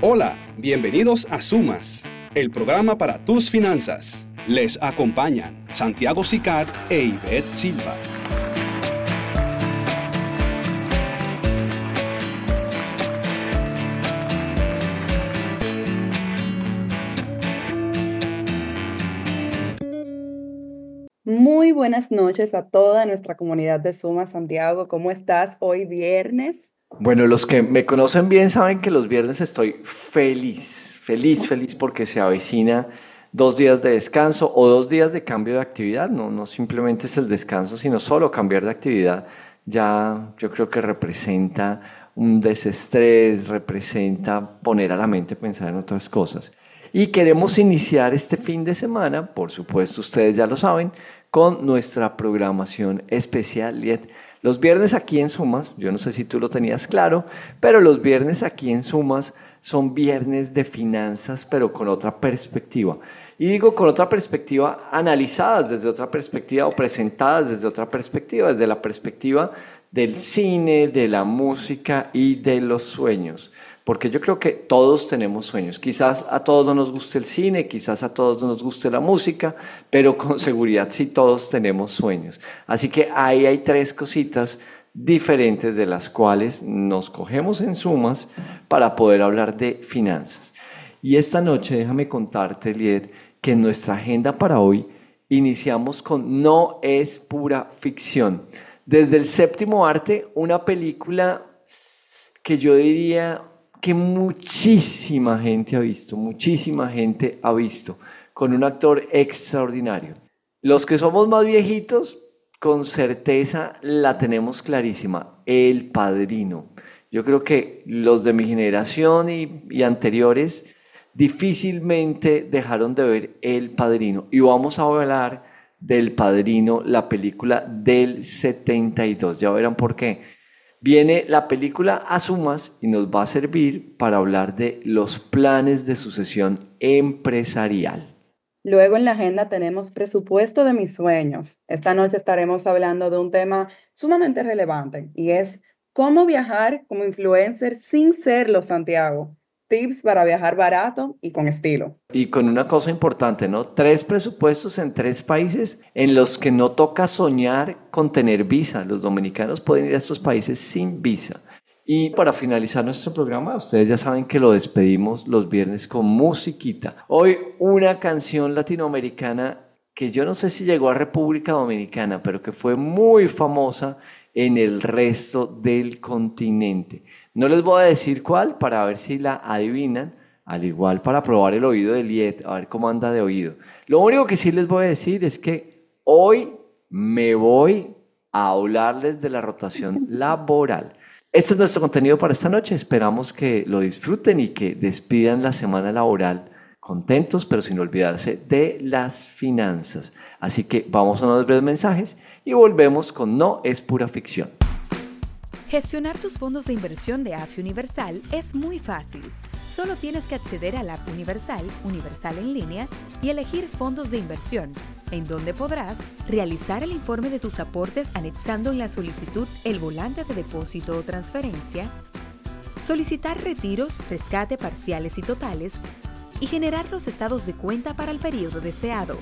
Hola, bienvenidos a Sumas, el programa para tus finanzas. Les acompañan Santiago Sicar e Ivette Silva. Muy buenas noches a toda nuestra comunidad de Sumas, Santiago. ¿Cómo estás hoy viernes? Bueno, los que me conocen bien saben que los viernes estoy feliz porque se avecina 2 días de descanso o 2 días de cambio de actividad. No simplemente es el descanso, sino solo cambiar de actividad. Ya yo creo que representa un desestrés, representa poner a la mente a pensar en otras cosas. Y queremos iniciar este fin de semana, por supuesto ustedes ya lo saben, con nuestra programación especial. Los viernes aquí en Sumas, yo no sé si tú lo tenías claro, pero los viernes aquí en Sumas son viernes de finanzas, pero con otra perspectiva. Y digo con otra perspectiva, analizadas desde otra perspectiva o presentadas desde otra perspectiva, desde la perspectiva del cine, de la música y de los sueños. Porque yo creo que todos tenemos sueños. Quizás a todos no nos guste el cine, quizás a todos no nos guste la música, pero con seguridad sí todos tenemos sueños. Así que ahí hay 3 cositas diferentes de las cuales nos cogemos en Sumas para poder hablar de finanzas. Y esta noche déjame contarte, Liet, que en nuestra agenda para hoy iniciamos con No es pura ficción. Desde el séptimo arte, una película que yo diría que muchísima gente ha visto, con un actor extraordinario. Los que somos más viejitos, con certeza la tenemos clarísima, El Padrino. Yo creo que los de mi generación y anteriores difícilmente dejaron de ver El Padrino. Y vamos a hablar del Padrino, la película del 72. Ya verán por qué. Viene la película a Sumas y nos va a servir para hablar de los planes de sucesión empresarial. Luego en la agenda tenemos presupuesto de mis sueños. Esta noche estaremos hablando de un tema sumamente relevante y es cómo viajar como influencer sin serlo, Santiago. Tips para viajar barato y con estilo. Y con una cosa importante, ¿no? 3 presupuestos en 3 países en los que no toca soñar con tener visa. Los dominicanos pueden ir a estos países sin visa. Y para finalizar nuestro programa, ustedes ya saben que lo despedimos los viernes con musiquita. Hoy una canción latinoamericana que yo no sé si llegó a República Dominicana, pero que fue muy famosa en el resto del continente. No les voy a decir cuál para ver si la adivinan, al igual para probar el oído de Liet, a ver cómo anda de oído. Lo único que sí les voy a decir es que hoy me voy a hablarles de la rotación laboral. Este es nuestro contenido para esta noche. Esperamos que lo disfruten y que despidan la semana laboral contentos, pero sin olvidarse de las finanzas. Así que vamos a unos breves mensajes y volvemos con No es pura ficción. Gestionar tus fondos de inversión de AFI Universal es muy fácil. Solo tienes que acceder a la app Universal en línea y elegir fondos de inversión, en donde podrás realizar el informe de tus aportes anexando en la solicitud el volante de depósito o transferencia, solicitar retiros, rescate parciales y totales y generar los estados de cuenta para el periodo deseado.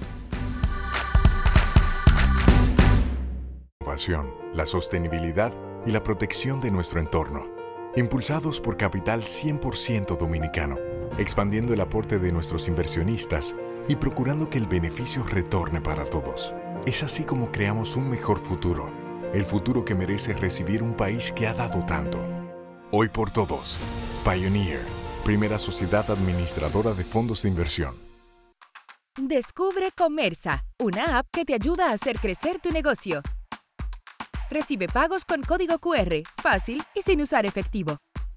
La sostenibilidad y la protección de nuestro entorno, impulsados por capital 100% dominicano, expandiendo el aporte de nuestros inversionistas y procurando que el beneficio retorne para todos. Es así como creamos un mejor futuro, el futuro que merece recibir un país que ha dado tanto. Hoy por todos, Pioneer, primera sociedad administradora de fondos de inversión. Descubre Comersa, una app que te ayuda a hacer crecer tu negocio. Recibe pagos con código QR, fácil y sin usar efectivo.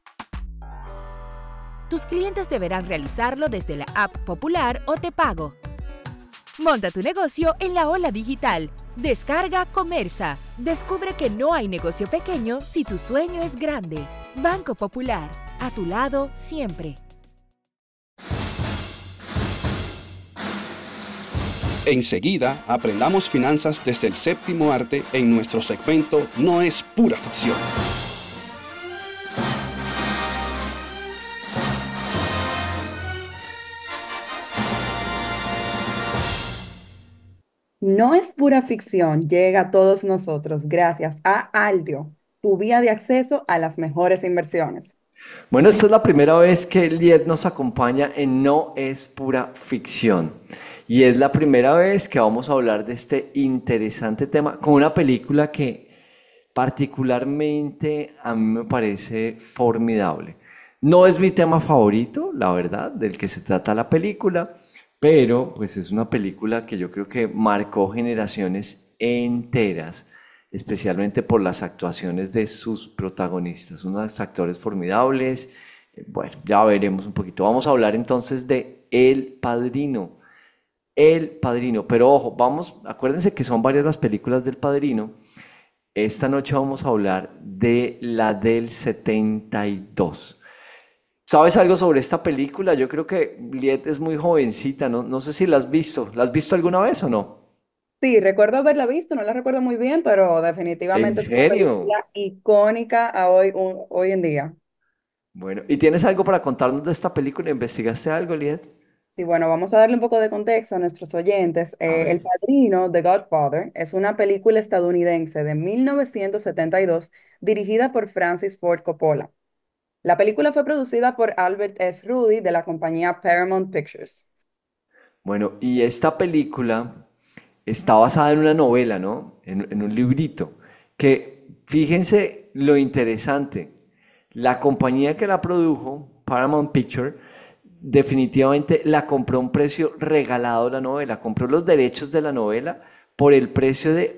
Tus clientes deberán realizarlo desde la app Popular o Te Pago. Monta tu negocio en la ola digital. Descarga Comersa. Descubre que no hay negocio pequeño si tu sueño es grande. Banco Popular, a tu lado siempre. Enseguida aprendamos finanzas desde el séptimo arte en nuestro segmento No es pura ficción. No es pura ficción, llega a todos nosotros gracias a Aldio, tu vía de acceso a las mejores inversiones. Bueno, esta es la primera vez que Liet nos acompaña en No es pura ficción. Y es la primera vez que vamos a hablar de este interesante tema con una película que particularmente a mí me parece formidable. No es mi tema favorito, la verdad, del que se trata la película, pero pues es una película que yo creo que marcó generaciones enteras, especialmente por las actuaciones de sus protagonistas, unos actores formidables. Bueno, ya veremos un poquito. Vamos a hablar entonces de El Padrino. El Padrino, pero ojo, vamos, acuérdense que son varias las películas del Padrino. Esta noche vamos a hablar de la del 72. ¿Sabes algo sobre esta película? Yo creo que Liet es muy jovencita, no sé si la has visto. ¿La has visto alguna vez o no? Sí, recuerdo haberla visto, no la recuerdo muy bien, pero ¿En definitivamente es una serio? película icónica a hoy en día. Bueno, ¿y tienes algo para contarnos de esta película? ¿Investigaste algo, Liet? Sí, bueno, vamos a darle un poco de contexto a nuestros oyentes. A El ver. Padrino, The Godfather, es una película estadounidense de 1972 dirigida por Francis Ford Coppola. La película fue producida por Albert S. Rudy de la compañía Paramount Pictures. Bueno, y esta película está basada en una novela, ¿no? En un librito, que fíjense lo interesante, la compañía que la produjo, Paramount Picture, definitivamente la compró a un precio regalado la novela, compró los derechos de la novela por el precio de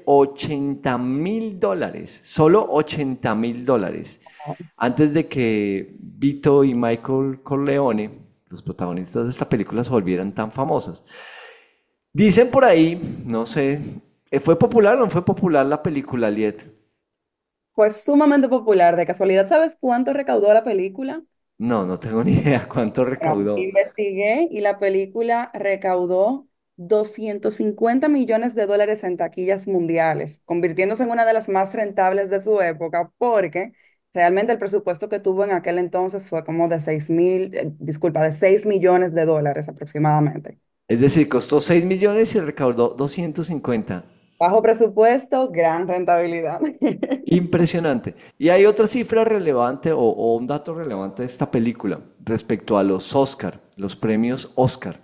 $80.000, solo $80.000, antes de que Vito y Michael Corleone, los protagonistas de esta película, se volvieran tan famosas. Dicen por ahí, no sé, ¿fue popular o no fue popular la película, Liet? Pues sumamente popular. ¿De casualidad sabes cuánto recaudó la película? No, no tengo ni idea cuánto Bueno, recaudó. investigué y la película recaudó 250 millones de dólares en taquillas mundiales, convirtiéndose en una de las más rentables de su época, porque realmente el presupuesto que tuvo en aquel entonces fue como de 6 millones de dólares aproximadamente. Es decir, costó 6 millones y recaudó 250. Bajo presupuesto, gran rentabilidad. Impresionante. Y hay otra cifra relevante o un dato relevante de esta película respecto a los Oscar, los premios Oscar.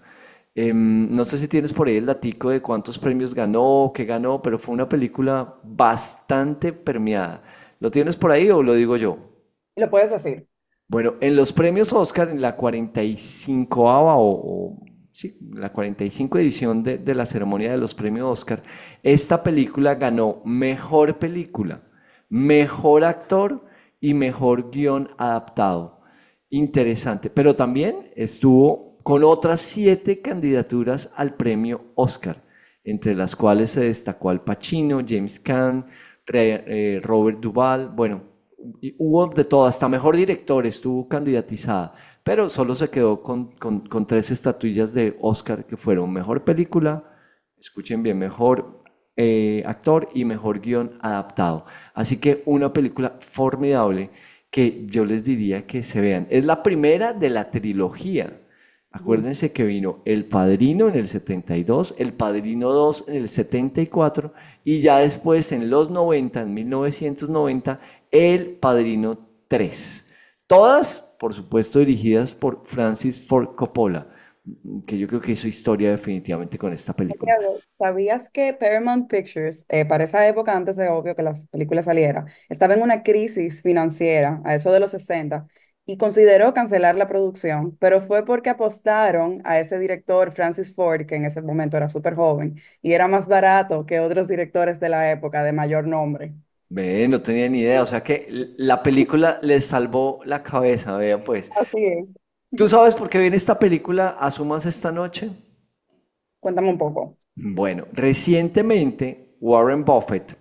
No sé si tienes por ahí el datico de cuántos premios ganó, qué ganó, pero fue una película bastante premiada. ¿Lo tienes por ahí o lo digo yo? Lo puedes decir. Bueno, en los premios Oscar, en la 45 sí, la 45 edición de la ceremonia de los premios Oscar, esta película ganó mejor película, mejor actor y mejor guión adaptado. Interesante, pero también estuvo con otras 7 candidaturas al premio Oscar, entre las cuales se destacó Al Pacino, James Caan, Robert Duvall, bueno, y hubo de todo, hasta mejor director estuvo candidatizada, pero solo se quedó con 3 estatuillas de Oscar que fueron mejor película, escuchen bien, mejor actor y mejor guión adaptado. Así que una película formidable que yo les diría que se vean. Es la primera de la trilogía. Acuérdense que vino El Padrino en el 72, El Padrino 2 en el 74 y ya después en los 90, en 1990, El Padrino 3. Todas, por supuesto, dirigidas por Francis Ford Coppola, que yo creo que hizo historia definitivamente con esta película. Santiago, ¿sabías que Paramount Pictures, para esa época, antes de obvio que las películas salieran, estaba en una crisis financiera, a eso de los 60 y consideró cancelar la producción, pero fue porque apostaron a ese director, Francis Ford, que en ese momento era súper joven, y era más barato que otros directores de la época de mayor nombre? Ve, no tenía ni idea, o sea que la película les salvó la cabeza, vean pues. Así es. ¿Tú sabes por qué viene esta película Asumas esta noche? Cuéntame un poco. Bueno, recientemente Warren Buffett,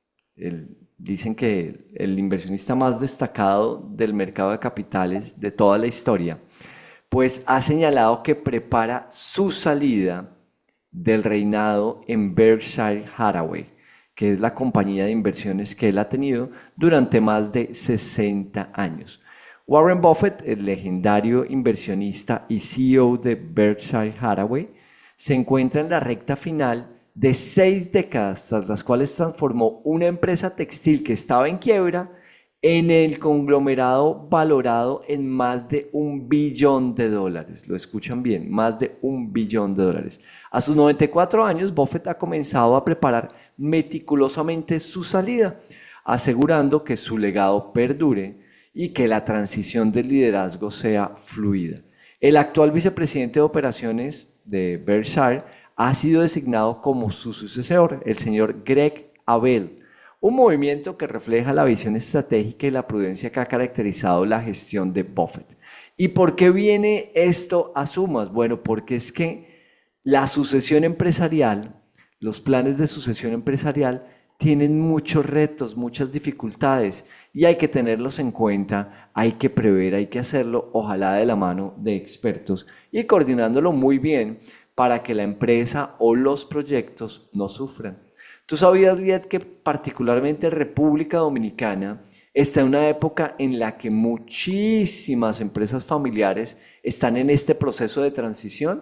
dicen que el inversionista más destacado del mercado de capitales de toda la historia, pues ha señalado que prepara su salida del reinado en Berkshire Hathaway, que es la compañía de inversiones que él ha tenido durante más de 60 años. Warren Buffett, el legendario inversionista y CEO de Berkshire Hathaway, se encuentra en la recta final de 6 décadas, tras las cuales transformó una empresa textil que estaba en quiebra en el conglomerado valorado en más de $1 billón. Lo escuchan bien, más de $1 billón. A sus 94 años, Buffett ha comenzado a preparar meticulosamente su salida, asegurando que su legado perdure y que la transición del liderazgo sea fluida. El actual vicepresidente de operaciones de Berkshire ha sido designado como su sucesor, el señor Greg Abel, un movimiento que refleja la visión estratégica y la prudencia que ha caracterizado la gestión de Buffett. ¿Y por qué viene esto a sumas? Bueno, porque es que la sucesión empresarial, los planes de sucesión empresarial tienen muchos retos, muchas dificultades y hay que tenerlos en cuenta, hay que prever, hay que hacerlo, ojalá de la mano de expertos y coordinándolo muy bien para que la empresa o los proyectos no sufran. ¿Tú sabías, Liet, que particularmente República Dominicana está en una época en la que muchísimas empresas familiares están en este proceso de transición?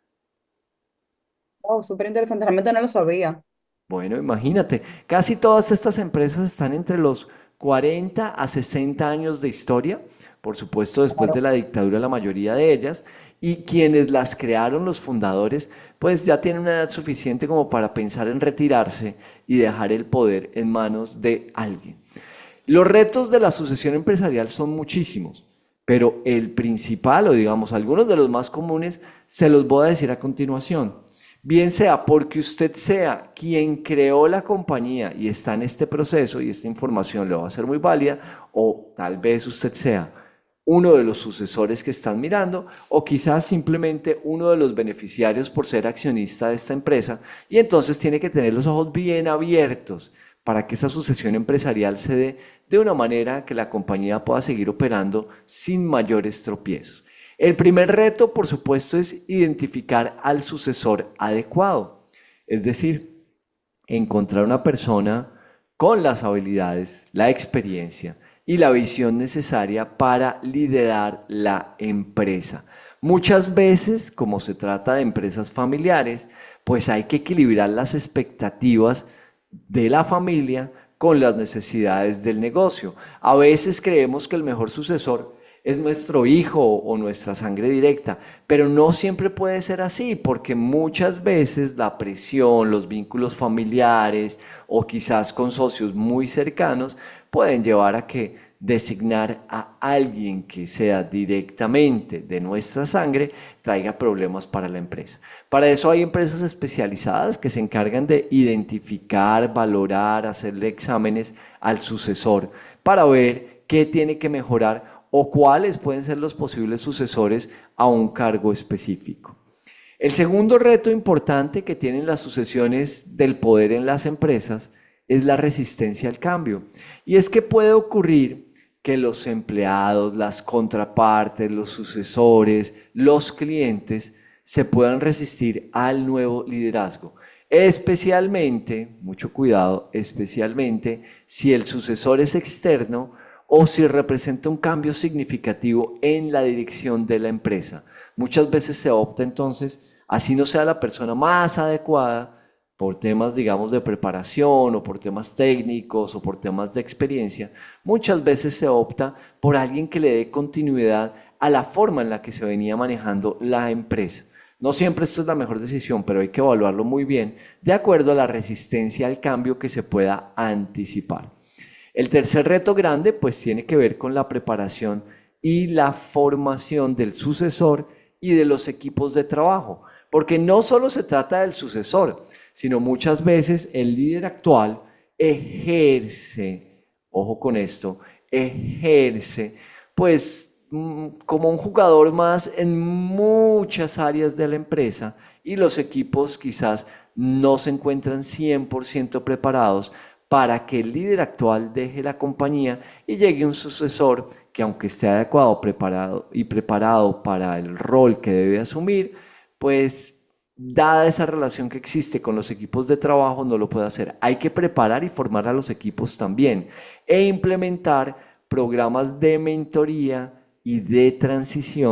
Oh, súper interesante, realmente no lo sabía. Bueno, imagínate, casi todas estas empresas están entre los 40 a 60 años de historia, por supuesto después de Claro. la dictadura la mayoría de ellas, y quienes las crearon, los fundadores, pues ya tienen una edad suficiente como para pensar en retirarse y dejar el poder en manos de alguien. Los retos de la sucesión empresarial son muchísimos, pero el principal, o digamos algunos de los más comunes, se los voy a decir a continuación. Bien sea porque usted sea quien creó la compañía y está en este proceso y esta información le va a ser muy válida, o tal vez usted sea uno de los sucesores que están mirando, o quizás simplemente uno de los beneficiarios por ser accionista de esta empresa, y entonces tiene que tener los ojos bien abiertos para que esa sucesión empresarial se dé de una manera que la compañía pueda seguir operando sin mayores tropiezos. El primer reto, por supuesto, es identificar al sucesor adecuado, es decir, encontrar una persona con las habilidades, la experiencia y la visión necesaria para liderar la empresa. Muchas veces, como se trata de empresas familiares, pues hay que equilibrar las expectativas de la familia con las necesidades del negocio. A veces creemos que el mejor sucesor es nuestro hijo o nuestra sangre directa, pero no siempre puede ser así, porque muchas veces la presión, los vínculos familiares o quizás con socios muy cercanos pueden llevar a que designar a alguien que sea directamente de nuestra sangre traiga problemas para la empresa. Para eso hay empresas especializadas que se encargan de identificar, valorar, hacerle exámenes al sucesor para ver qué tiene que mejorar o cuáles pueden ser los posibles sucesores a un cargo específico. El segundo reto importante que tienen las sucesiones del poder en las empresas es la resistencia al cambio. Y es que puede ocurrir que los empleados, las contrapartes, los sucesores, los clientes se puedan resistir al nuevo liderazgo. Especialmente, mucho cuidado, especialmente si el sucesor es externo o si representa un cambio significativo en la dirección de la empresa. Muchas veces se opta entonces, así no sea la persona más adecuada, por temas, digamos, de preparación o por temas técnicos o por temas de experiencia, muchas veces se opta por alguien que le dé continuidad a la forma en la que se venía manejando la empresa. No siempre esto es la mejor decisión, pero hay que evaluarlo muy bien de acuerdo a la resistencia al cambio que se pueda anticipar. El tercer reto grande pues tiene que ver con la preparación y la formación del sucesor y de los equipos de trabajo, porque no solo se trata del sucesor, sino muchas veces el líder actual ejerce, ojo con esto, ejerce pues como un jugador más en muchas áreas de la empresa y los equipos quizás no se encuentran 100% preparados para que el líder actual deje la compañía y llegue un sucesor que, aunque esté adecuado, preparado para el rol que debe asumir, pues dada esa relación que existe con los equipos de trabajo, no lo puede hacer. Hay que preparar y formar a los equipos también e implementar programas de mentoría y de transición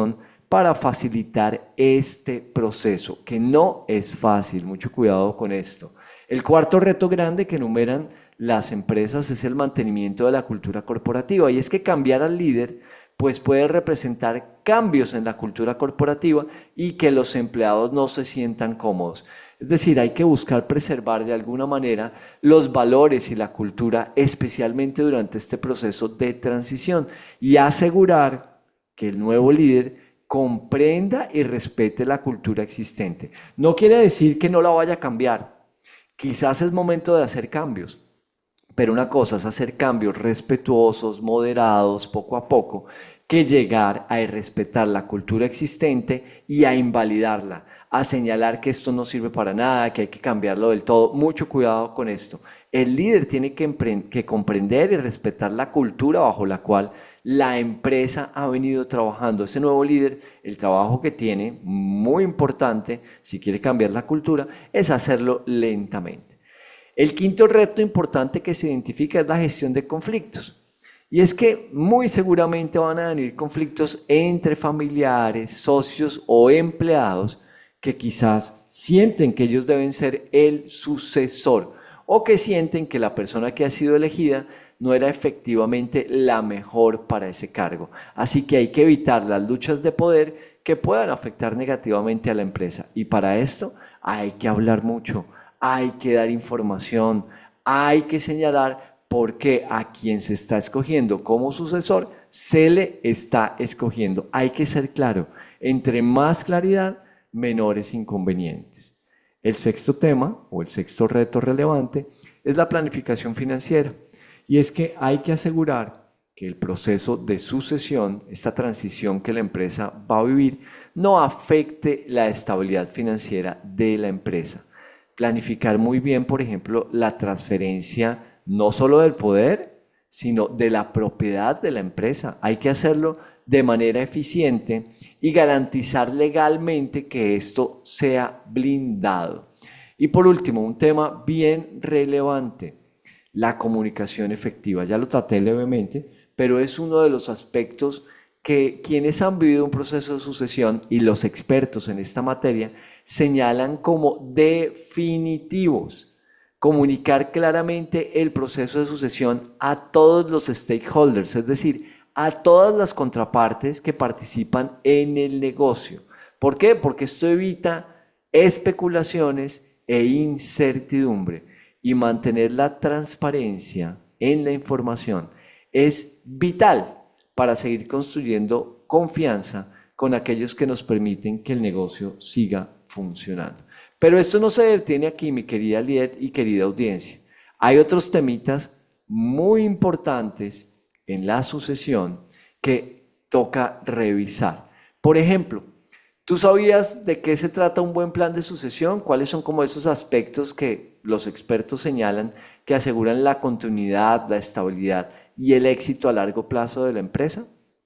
para facilitar este proceso, que no es fácil, mucho cuidado con esto. El cuarto reto grande que enumeran las empresas es el mantenimiento de la cultura corporativa, y es que cambiar al líder pues puede representar cambios en la cultura corporativa y que los empleados no se sientan cómodos. Es decir, hay que buscar preservar de alguna manera los valores y la cultura, especialmente durante este proceso de transición, y asegurar que el nuevo líder comprenda y respete la cultura existente. No quiere decir que no la vaya a cambiar. Quizás es momento de hacer cambios, pero una cosa es hacer cambios respetuosos, moderados, poco a poco, que llegar a irrespetar la cultura existente y a invalidarla, a señalar que esto no sirve para nada, que hay que cambiarlo del todo. Mucho cuidado con esto. El líder tiene que comprender y respetar la cultura bajo la cual la empresa ha venido trabajando. Ese nuevo líder, el trabajo que tiene, muy importante, si quiere cambiar la cultura, es hacerlo lentamente. El quinto reto importante que se identifica es la gestión de conflictos. Y es que muy seguramente van a venir conflictos entre familiares, socios o empleados que quizás sienten que ellos deben ser el sucesor o que sienten que la persona que ha sido elegida no era efectivamente la mejor para ese cargo. Así que hay que evitar las luchas de poder que puedan afectar negativamente a la empresa. Y para esto hay que hablar mucho, hay que dar información, hay que señalar porque a quien se está escogiendo como sucesor se le está escogiendo. Hay que ser claro. Entre más claridad, menores inconvenientes. El sexto tema o el sexto reto relevante es la planificación financiera. Y es que hay que asegurar que el proceso de sucesión, esta transición que la empresa va a vivir, no afecte la estabilidad financiera de la empresa. Planificar muy bien, por ejemplo, la transferencia no solo del poder, sino de la propiedad de la empresa. Hay que hacerlo de manera eficiente y garantizar legalmente que esto sea blindado. Y por último, un tema bien relevante, la comunicación efectiva. Ya lo traté levemente, pero es uno de los aspectos que quienes han vivido un proceso de sucesión y los expertos en esta materia señalan como definitivos. Comunicar claramente el proceso de sucesión a todos los stakeholders, es decir, a todas las contrapartes que participan en el negocio. ¿Por qué? Porque esto evita especulaciones e incertidumbre, y mantener la transparencia en la información es vital para seguir construyendo confianza con aquellos que nos permiten que el negocio siga funcionando. Pero esto no se detiene aquí, mi querida Liet y querida audiencia. Hay otros temitas muy importantes en la sucesión que toca revisar. Por ejemplo, ¿tú sabías de qué se trata un buen plan de sucesión? ¿Cuáles son como esos aspectos que los expertos señalan que aseguran la continuidad, la estabilidad y el éxito a largo plazo de la empresa?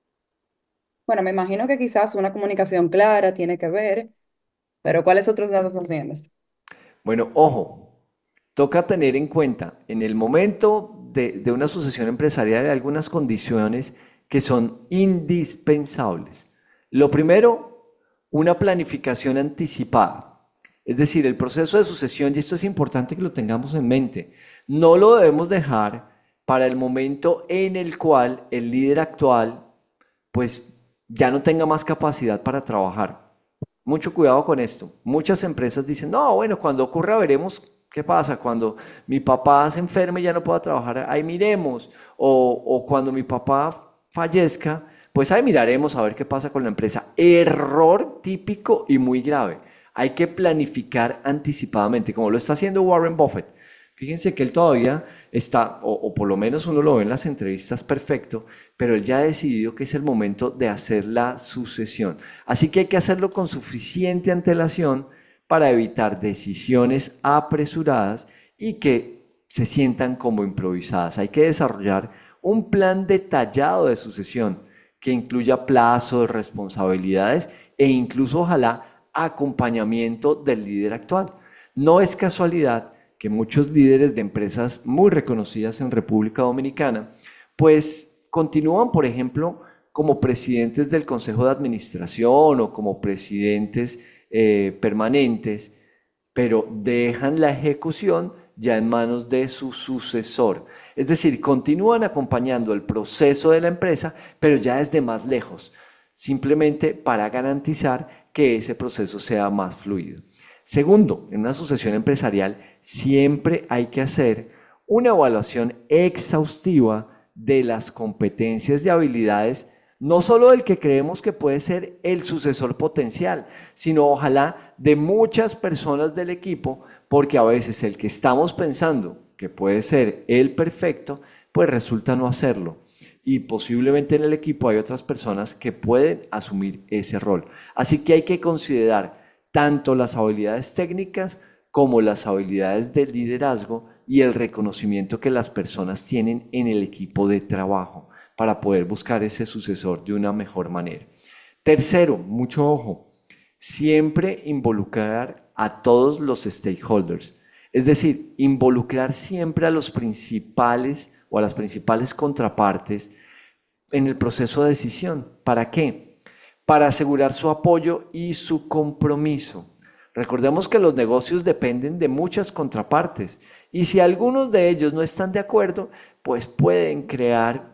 Bueno, me imagino que quizás una comunicación clara tiene que ver, pero ¿cuáles otros datos nos tienes? Bueno, ojo, toca tener en cuenta en el momento de una sucesión empresarial hay algunas condiciones que son indispensables. Lo primero, una planificación anticipada. Es decir, el proceso de sucesión, y esto es importante que lo tengamos en mente, no lo debemos dejar para el momento en el cual el líder actual pues ya no tenga más capacidad para trabajar. Mucho cuidado con esto. Muchas empresas dicen, no, bueno, cuando ocurra veremos qué pasa. Cuando mi papá se enferme y ya no pueda trabajar, ahí miremos. O cuando mi papá fallezca, pues ahí miraremos a ver qué pasa con la empresa. Error típico y muy grave. Hay que planificar anticipadamente, como lo está haciendo Warren Buffett. Fíjense que él todavía está, o por lo menos uno lo ve en las entrevistas perfecto, pero él ya ha decidido que es el momento de hacer la sucesión. Así que hay que hacerlo con suficiente antelación para evitar decisiones apresuradas y que se sientan como improvisadas. Hay que desarrollar un plan detallado de sucesión que incluya plazos, responsabilidades e incluso ojalá acompañamiento del líder actual. No es casualidad que muchos líderes de empresas muy reconocidas en República Dominicana, pues continúan, por ejemplo, como presidentes del consejo de administración o como presidentes permanentes, pero dejan la ejecución ya en manos de su sucesor. Es decir, continúan acompañando el proceso de la empresa, pero ya desde más lejos, simplemente para garantizar que ese proceso sea más fluido. Segundo, en una sucesión empresarial siempre hay que hacer una evaluación exhaustiva de las competencias y habilidades, no solo del que creemos que puede ser el sucesor potencial, sino ojalá de muchas personas del equipo, porque a veces el que estamos pensando que puede ser el perfecto, pues resulta no hacerlo. Y posiblemente en el equipo hay otras personas que pueden asumir ese rol. Así que hay que considerar tanto las habilidades técnicas como las habilidades de liderazgo y el reconocimiento que las personas tienen en el equipo de trabajo para poder buscar ese sucesor de una mejor manera. Tercero, mucho ojo, siempre involucrar a todos los stakeholders, es decir, involucrar siempre a los principales o a las principales contrapartes en el proceso de decisión. ¿Para qué? Para asegurar su apoyo y su compromiso. Recordemos que los negocios dependen de muchas contrapartes y si algunos de ellos no están de acuerdo, pues pueden crear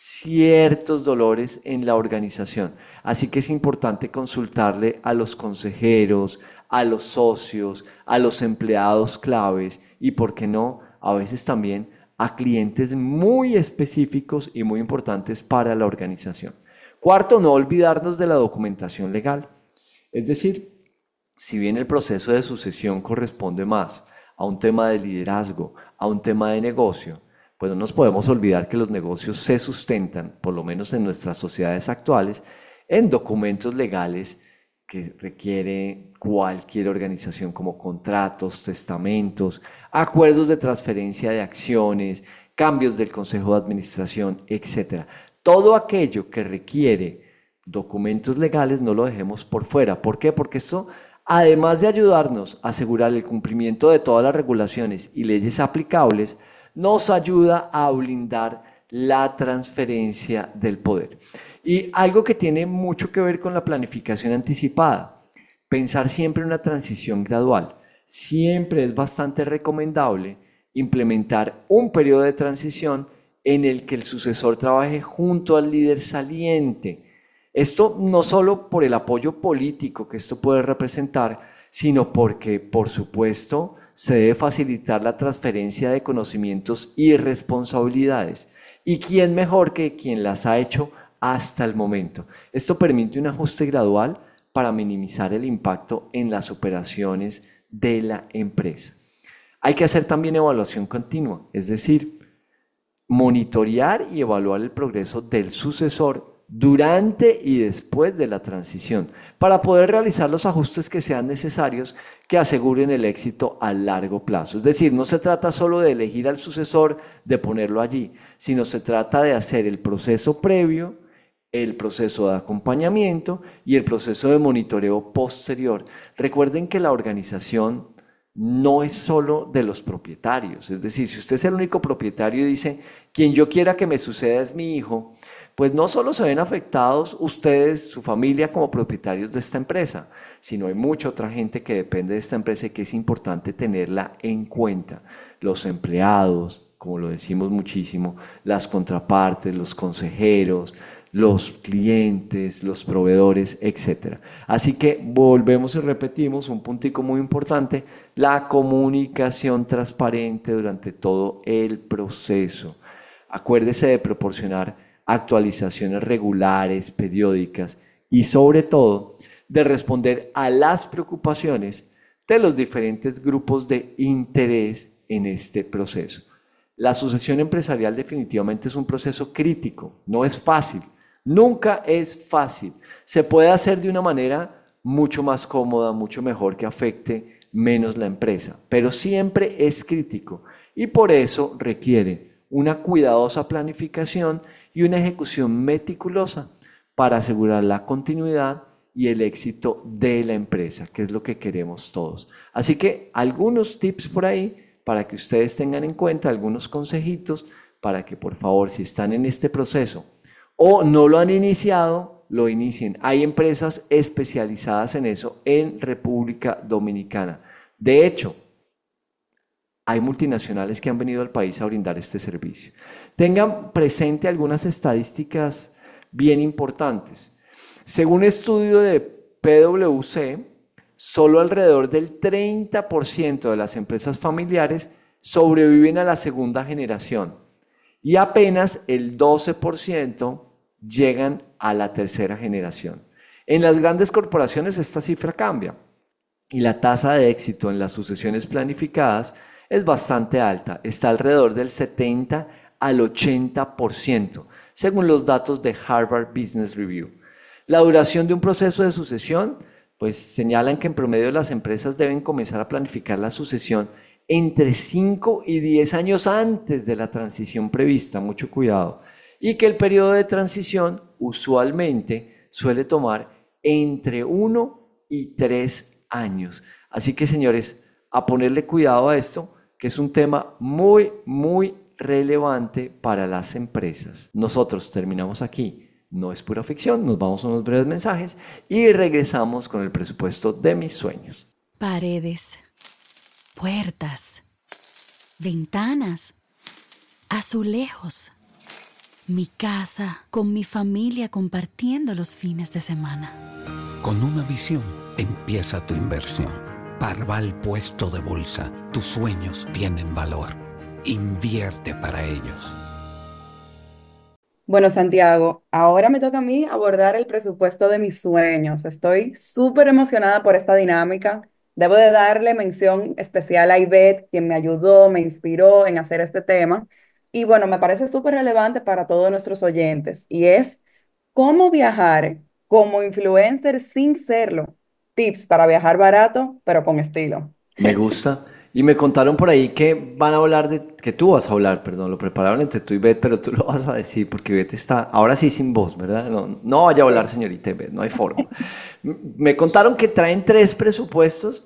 ciertos dolores en la organización. Así que es importante consultarle a los consejeros, a los socios, a los empleados claves y, por qué no, a veces también a clientes muy específicos y muy importantes para la organización. Cuarto, no olvidarnos de la documentación legal. Es decir, si bien el proceso de sucesión corresponde más a un tema de liderazgo, a un tema de negocio, pues no nos podemos olvidar que los negocios se sustentan, por lo menos en nuestras sociedades actuales, en documentos legales que requiere cualquier organización, como contratos, testamentos, acuerdos de transferencia de acciones, cambios del consejo de administración, etc. Todo aquello que requiere documentos legales no lo dejemos por fuera. ¿Por qué? Porque esto, además de ayudarnos a asegurar el cumplimiento de todas las regulaciones y leyes aplicables, nos ayuda a blindar la transferencia del poder. Y algo que tiene mucho que ver con la planificación anticipada, pensar siempre en una transición gradual. Siempre es bastante recomendable implementar un periodo de transición en el que el sucesor trabaje junto al líder saliente. Esto no solo por el apoyo político que esto puede representar, sino porque, por supuesto, se debe facilitar la transferencia de conocimientos y responsabilidades. ¿Y quién mejor que quien las ha hecho hasta el momento? Esto permite un ajuste gradual para minimizar el impacto en las operaciones de la empresa. Hay que hacer también evaluación continua, es decir, monitorear y evaluar el progreso del sucesor durante y después de la transición, para poder realizar los ajustes que sean necesarios que aseguren el éxito a largo plazo. Es decir, no se trata solo de elegir al sucesor, de ponerlo allí, sino se trata de hacer el proceso previo, el proceso de acompañamiento y el proceso de monitoreo posterior. Recuerden que la organización no es solo de los propietarios, es decir, si usted es el único propietario y dice, quien yo quiera que me suceda es mi hijo, pues no solo se ven afectados ustedes, su familia, como propietarios de esta empresa, sino hay mucha otra gente que depende de esta empresa y que es importante tenerla en cuenta. Los empleados, como lo decimos muchísimo, las contrapartes, los consejeros, los clientes, los proveedores, etc. Así que volvemos y repetimos un puntico muy importante, la comunicación transparente durante todo el proceso. Acuérdese de proporcionar actualizaciones regulares, periódicas y sobre todo de responder a las preocupaciones de los diferentes grupos de interés en este proceso. La sucesión empresarial definitivamente es un proceso crítico, no es fácil, nunca es fácil. Se puede hacer de una manera mucho más cómoda, mucho mejor, que afecte menos la empresa, pero siempre es crítico y por eso requiere una cuidadosa planificación y una ejecución meticulosa para asegurar la continuidad y el éxito de la empresa, que es lo que queremos todos. Así que algunos tips por ahí para que ustedes tengan en cuenta, algunos consejitos para que, por favor, si están en este proceso o no lo han iniciado, lo inicien. Hay empresas especializadas en eso en República Dominicana. De hecho, hay multinacionales que han venido al país a brindar este servicio. Tengan presente algunas estadísticas bien importantes. Según un estudio de PwC, solo alrededor del 30% de las empresas familiares sobreviven a la segunda generación y apenas el 12% llegan a la tercera generación. En las grandes corporaciones esta cifra cambia y la tasa de éxito en las sucesiones planificadas es bastante alta, está alrededor del 70 al 80%, según los datos de Harvard Business Review. La duración de un proceso de sucesión, pues señalan que en promedio las empresas deben comenzar a planificar la sucesión entre 5 y 10 años antes de la transición prevista, mucho cuidado, y que el periodo de transición usualmente suele tomar entre 1 y 3 años. Así que, señores, a ponerle cuidado a esto, que es un tema muy, muy relevante para las empresas. Nosotros terminamos aquí. No es pura ficción, nos vamos a unos breves mensajes y regresamos con el presupuesto de mis sueños. Paredes, puertas, ventanas, azulejos. Mi casa con mi familia compartiendo los fines de semana. Con una visión empieza tu inversión. Parval Puesto de Bolsa. Tus sueños tienen valor. Invierte para ellos. Bueno, Santiago, ahora me toca a mí abordar el presupuesto de mis sueños. Estoy súper emocionada por esta dinámica. Debo de darle mención especial a Ivette, quien me ayudó, me inspiró en hacer este tema. Y bueno, me parece súper relevante para todos nuestros oyentes. Y es cómo viajar como influencer sin serlo. Tips para viajar barato, pero con estilo. Me gusta. Y me contaron por ahí que van a hablar que tú vas a hablar, perdón, lo prepararon entre tú y Beth, pero tú lo vas a decir porque Beth está, ahora sí sin voz, ¿verdad? No, no vaya a hablar, señorita Beth, no hay forma. Me contaron que traen 3 presupuestos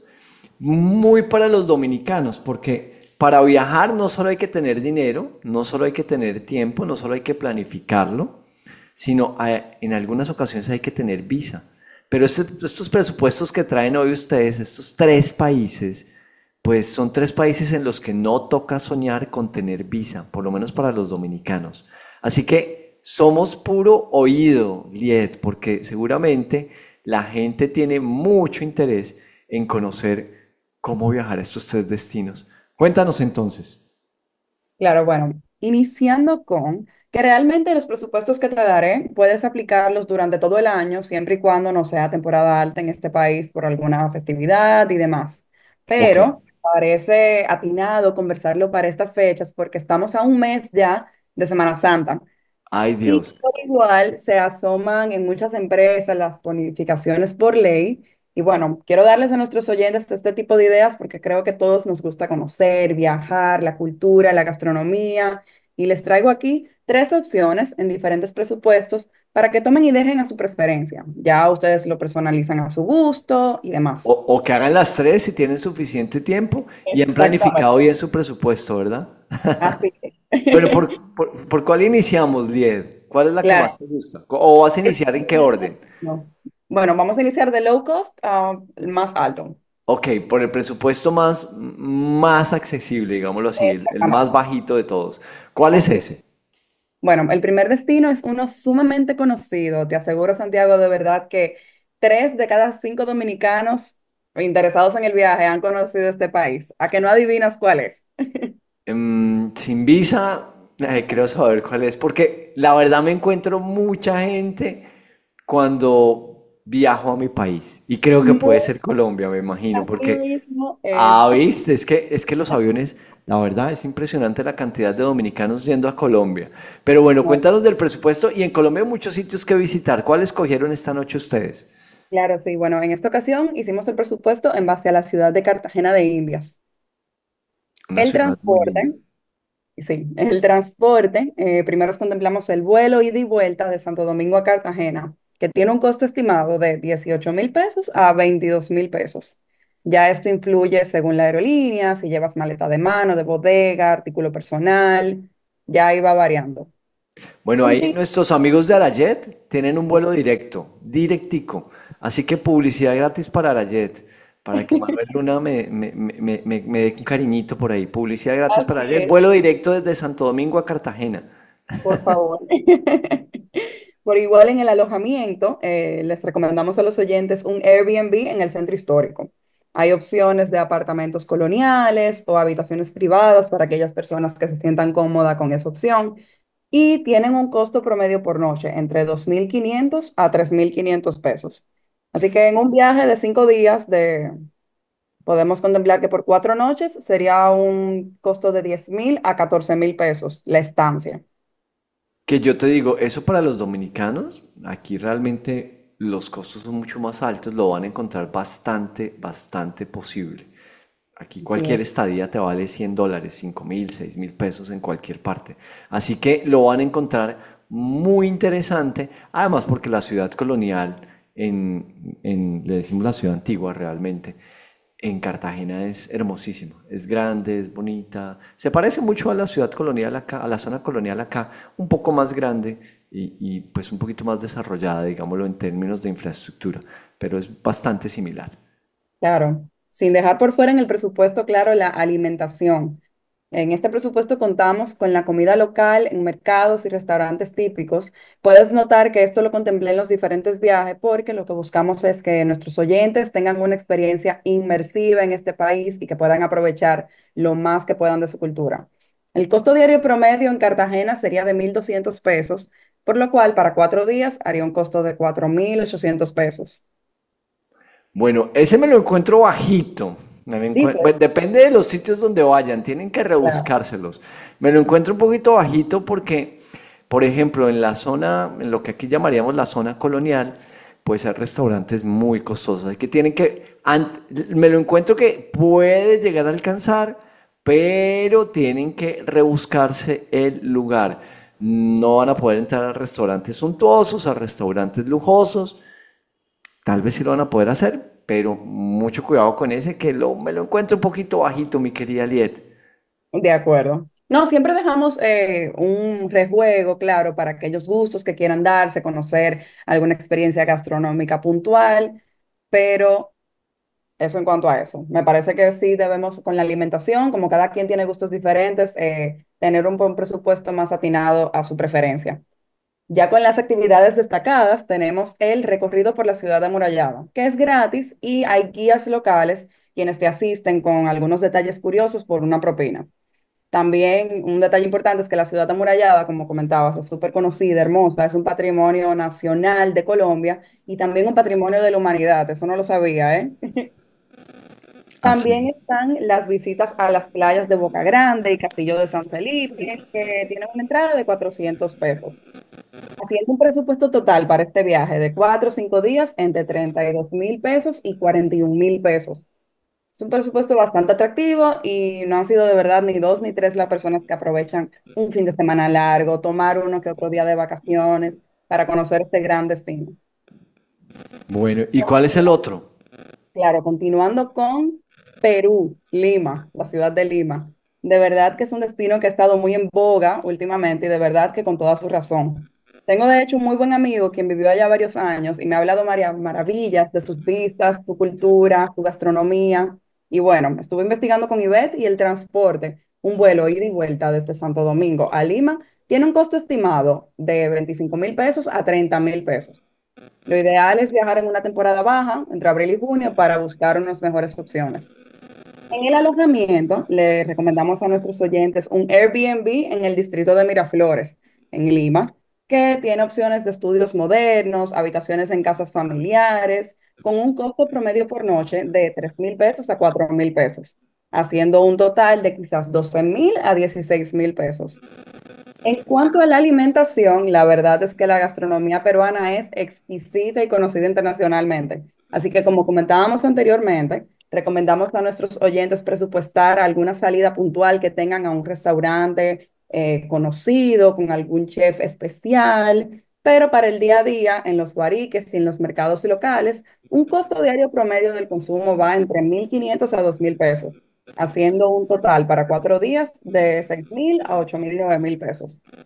muy para los dominicanos, porque para viajar no solo hay que tener dinero, no solo hay que tener tiempo, no solo hay que planificarlo, sino en algunas ocasiones hay que tener visa. Pero estos presupuestos que traen hoy ustedes, estos 3 países, pues son 3 países en los que no toca soñar con tener visa, por lo menos para los dominicanos. Así que somos puro oído, Liet, porque seguramente la gente tiene mucho interés en conocer cómo viajar a estos 3 destinos. Cuéntanos entonces. Claro, bueno, iniciando con que realmente los presupuestos que te daré puedes aplicarlos durante todo el año, siempre y cuando no sea temporada alta en este país por alguna festividad y demás. Ok. Pero parece atinado conversarlo para estas fechas porque estamos a un mes ya de Semana Santa. Ay, Y Dios. por igual se asoman en muchas empresas las bonificaciones por ley. Y bueno, quiero darles a nuestros oyentes este tipo de ideas porque creo que todos nos gusta conocer, viajar, la cultura, la gastronomía. Y les traigo aquí 3 opciones en diferentes presupuestos para que tomen y dejen a su preferencia. Ya ustedes lo personalizan a su gusto y demás. O que hagan las 3 si tienen suficiente tiempo y han planificado Exactamente. bien su presupuesto, ¿verdad? Así Bueno, es. ¿por cuál iniciamos, Lied? ¿Cuál es la que Claro. más te gusta? ¿O vas a iniciar en qué orden? No. Bueno, vamos a iniciar de low cost a el más alto. Ok, por el presupuesto más accesible, digámoslo así, el más Exactamente. bajito de todos. ¿Cuál es Así. ese? Bueno, el primer destino es uno sumamente conocido. Te aseguro, Santiago, de verdad que 3 de cada 5 dominicanos interesados en el viaje han conocido este país. ¿A que no adivinas cuál es? Sin visa, creo saber cuál es, porque la verdad me encuentro mucha gente cuando viajo a mi país y creo que puede No, ser Colombia, me imagino, así porque, mismo es. viste, es que los aviones, la verdad es impresionante la cantidad de dominicanos yendo a Colombia. Pero bueno, No, cuéntanos del presupuesto y en Colombia hay muchos sitios que visitar. ¿Cuál escogieron esta noche ustedes? claro, sí. Bueno, en esta ocasión hicimos el presupuesto en base a la ciudad de Cartagena de Indias. Una El ciudad muy linda. transporte. Sí, el transporte, primero contemplamos el vuelo ida y vuelta de Santo Domingo a Cartagena, que tiene un costo estimado de 18.000 pesos a 22.000 pesos. Ya esto influye según la aerolínea, si llevas maleta de mano, de bodega, artículo personal, ya ahí va variando. Bueno, ahí nuestros amigos de Arayet tienen un vuelo directo, directico. Así que publicidad gratis para Arayet, para que Manuel Luna me dé un cariñito por ahí. Publicidad gratis para Así Arayet, es, vuelo directo desde Santo Domingo a Cartagena. por favor. Por igual en el alojamiento, les recomendamos a los oyentes un Airbnb en el centro histórico. Hay opciones de apartamentos coloniales o habitaciones privadas para aquellas personas que se sientan cómodas con esa opción y tienen un costo promedio por noche entre 2.500 a 3.500 pesos. Así que en un viaje de 5 días podemos contemplar que por 4 noches sería un costo de 10.000 a 14.000 pesos la estancia. Que yo te digo, eso para los dominicanos, aquí realmente los costos son mucho más altos, lo van a encontrar bastante, bastante posible. Aquí cualquier Yes. estadía te vale $100, 5.000, 6.000 pesos en cualquier parte. Así que lo van a encontrar muy interesante, además porque la ciudad colonial, le decimos la ciudad antigua realmente, en Cartagena es hermosísima, es grande, es bonita, se parece mucho a la ciudad colonial acá, a la zona colonial acá, un poco más grande pues un poquito más desarrollada, digámoslo en términos de infraestructura, pero es bastante similar. Claro, sin dejar por fuera en el presupuesto, claro, la alimentación. En este presupuesto contamos con la comida local en mercados y restaurantes típicos. Puedes notar que esto lo contemplé en los diferentes viajes porque lo que buscamos es que nuestros oyentes tengan una experiencia inmersiva en este país y que puedan aprovechar lo más que puedan de su cultura. El costo diario promedio en Cartagena sería de 1.200 pesos, por lo cual para 4 días haría un costo de 4.800 pesos. Bueno, ese me lo encuentro bajito. Dice, Bueno, depende de los sitios donde vayan, tienen que claro. rebuscárselos. Me lo encuentro un poquito bajito porque, por ejemplo, en la zona, en lo que aquí llamaríamos la zona colonial, pues hay restaurantes muy costosos. Hay que tienen que, me lo encuentro que puede llegar a alcanzar, pero tienen que rebuscarse el lugar. No van a poder entrar a restaurantes suntuosos, a restaurantes lujosos. Tal vez sí lo van a poder hacer, pero mucho cuidado con ese que me lo encuentro un poquito bajito, mi querida Liet. De acuerdo. No, siempre dejamos un rejuego, claro, para aquellos gustos que quieran darse, conocer alguna experiencia gastronómica puntual, pero eso en cuanto a eso. Me parece que sí debemos, con la alimentación, como cada quien tiene gustos diferentes, tener un buen presupuesto más atinado a su preferencia. Ya con las actividades destacadas, tenemos el recorrido por la ciudad amurallada, que es gratis y hay guías locales quienes te asisten con algunos detalles curiosos por una propina. También un detalle importante es que la ciudad amurallada, como comentabas, es súper conocida, hermosa, es un patrimonio nacional de Colombia y también un patrimonio de la humanidad, eso no lo sabía, ¿eh? También Así. están las visitas a las playas de Boca Grande y Castillo de San Felipe, que tienen una entrada de 400 pesos. Haciendo un presupuesto total para este viaje de 4 o 5 días entre 32.000 pesos y 41.000 pesos. Es un presupuesto bastante atractivo y no han sido de verdad ni dos ni tres las personas que aprovechan un fin de semana largo, tomar uno que otro día de vacaciones para conocer este gran destino. Bueno, ¿y cuál es el otro? Claro, continuando con Perú, Lima, la ciudad de Lima. De verdad que es un destino que ha estado muy en boga últimamente y de verdad que con toda su razón. Tengo de hecho un muy buen amigo quien vivió allá varios años y me ha hablado maravillas de sus vistas, su cultura, su gastronomía. Y bueno, estuve investigando con Ivette y el transporte, un vuelo ida y vuelta desde Santo Domingo a Lima, tiene un costo estimado de 25.000 pesos a 30.000 pesos. Lo ideal es viajar en una temporada baja, entre abril y junio, para buscar unas mejores opciones. En el alojamiento, le recomendamos a nuestros oyentes un Airbnb en el distrito de Miraflores, en Lima, que tiene opciones de estudios modernos, habitaciones en casas familiares, con un costo promedio por noche de 3.000 pesos a 4.000 pesos, haciendo un total de quizás 12.000 a 16.000 pesos. En cuanto a la alimentación, la verdad es que la gastronomía peruana es exquisita y conocida internacionalmente. Así que, como comentábamos anteriormente, recomendamos a nuestros oyentes presupuestar alguna salida puntual que tengan a un restaurante conocido, con algún chef especial, pero para el día a día, en los guariques y en los mercados locales, un costo diario promedio del consumo va entre 1.500 a 2.000 pesos, haciendo un total para 4 días de 6.000 a 8.000 9.000 pesos.